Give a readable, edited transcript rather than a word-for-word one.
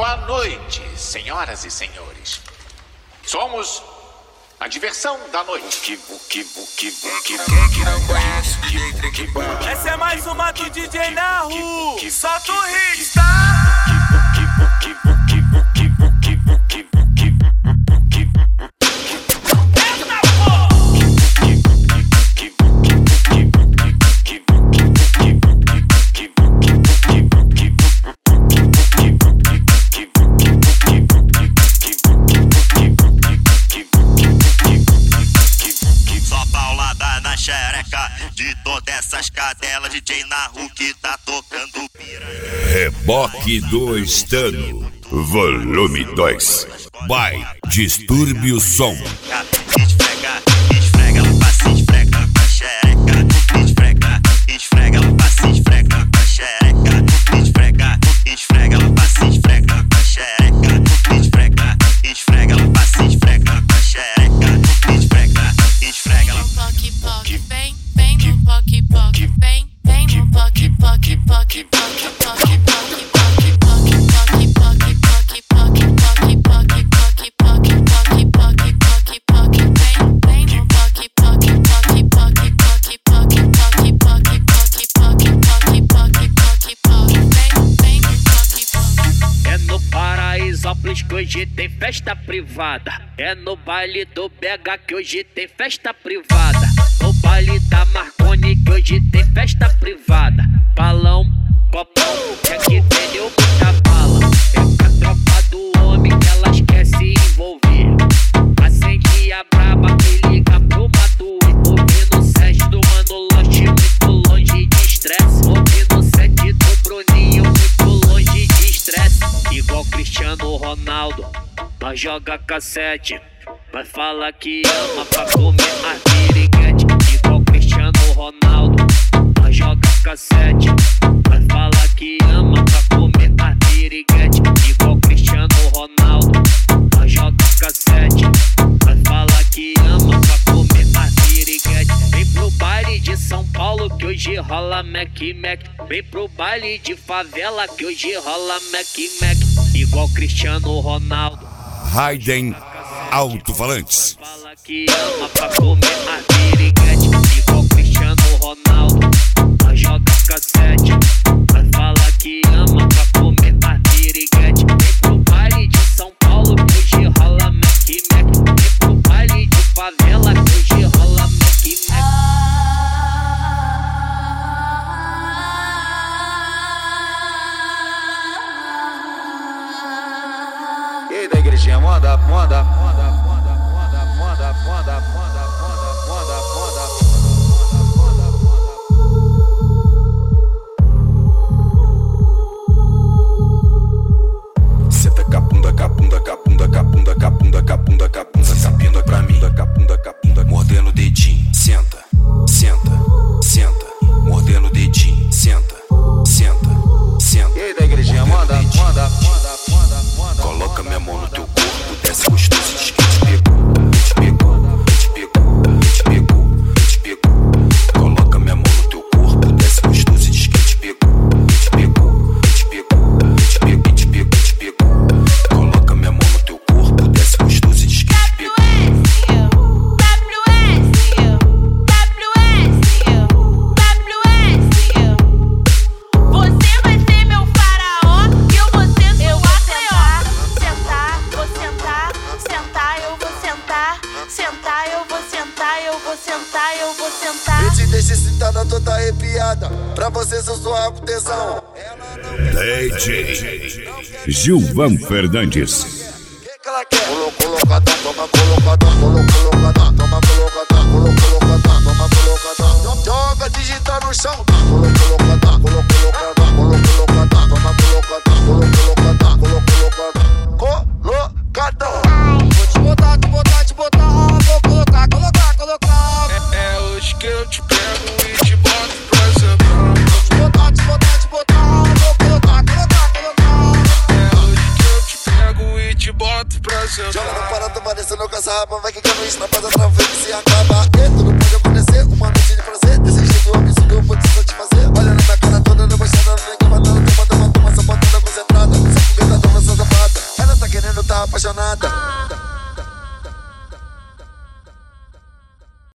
Boa noite, senhoras e senhores. Somos a diversão da noite. Quem que não conhece o DJ Trequibão? Essa é mais uma do DJ Nahu. Solta o hit, tá? De todas essas cadelas, DJ Nahu que tá tocando pira. Reboque do Estano, volume 2. By Distúrbio Som. Esfrega, esfrega, ela passa, esfrega com a xereca. Esfrega, esfrega, ela passa, esfrega com a xereca. Esfrega, esfrega, ela passa, esfrega com a xereca. Esfrega, esfrega, ela passa, esfrega com a xereca. Esfrega, esfrega, ela poque, poque, vem no poque, poque, vem no poque, poque, poque, poque, poque, poque, poque, poque, poque, poque, poque, poque, poque, poque, poque, poque, poque, poque, poque, vem no poque, poque, poque, poque, poque, poque, poque, poque, poque, poque, poque, poque, poque, vem no poque, poque. É no Paraisópolis que hoje tem festa privada. É no baile do BH que hoje tem festa privada. No baile da Marconi que hoje tem festa privada. Balão, copão, é que tem muita bala. É com a tropa do homem que elas quer se envolver. Acende a braba que liga pro Matuê. Ouvindo Sérgio do Mano Loche, muito longe de estresse. Ouvindo Sete do Bruninho, muito longe de estresse. Igual Cristiano Ronaldo, nós joga cassete. Vai falar que ama pra comer a piriguete. Igual Cristiano Ronaldo, nós joga cassete. Vai falar que ama pra comer a piriguete. Igual Cristiano Ronaldo, nós joga cassete. Vai falar que ama pra comer a piriguete. Vem pro baile de São Paulo que hoje rola Mac Mac. Vem pro baile de favela que hoje rola Mac Mac. Igual Cristiano Ronaldo, Raiden Alto-Falantes. fala que ama pra comer a piriguete. Igual Cristiano Ronaldo, nós joga cassete. Vai falar que ama pra comer a piriguete. Vem pro baile de São Paulo que hoje rola Mac Mac. Vem pro baile de favela que hoje rola Mac Mac. E aí da igrejinha, manda, manda, manda, manda, manda, manda, manda, manda, manda, manda, Senta capunda, capunda, capunda, capunda, capunda, capunda, capunda, capunda pra mim, capunda, capunda, mordendo o dedinho. Senta, senta, senta, mordendo o dedinho. Senta, senta, senta. E aí da igrejinha, manda, manda, manda, manda, manda. Coloca minha mão no teu corpo, desce gostoso, diz que te pegou, te pegou, te pegou, te pegou, te pegou. Coloca minha mão no teu corpo, desce gostoso, diz que te pegou, te pegou, te pegou, te pegou, te pegou, te pegou. Coloca minha mão no teu corpo, desce gostoso, diz que te pegou. Você vai ser meu faraó e eu vou ser seu sentar, sentar, vou sentar, sentar, eu vou sentar, sentar, eu vou sentar, eu vou sentar, eu vou sentar. Eu te deixo excitada, toda arrepiada. Pra vocês eu sou algo tesão. DJ Gilvan Fernandes. Que ela quer? Colocadão, toma colocadão, colocadão, toma colocadão, colocadão, toma colocadão. Joga digital no chão. Colocadão, colocadão, colocadão, toma colocadão, colocadão, colocadão. Colocadão. Vou te botar, te botar, te botar. Vou colocar, colocar, colocar. É hoje que eu te pego e te boto pra sentar. Vou te botar, te botar, te botar. Vou colocar, colocar, colocar. É hoje que eu te pego e te boto pra sentar. Joga no parado, vai descendo com essa rapa. Vai quicando isso na paz, através que se acaba. E tudo pode acontecer, uma noite de prazer. Desse jeito absurdo eu vou te satisfazer. Olha na minha cara toda, debochada, ninguém matando. Toma, toma, toma, só botando concentrada. Só foguetadão nessa safada. tá apaixonada.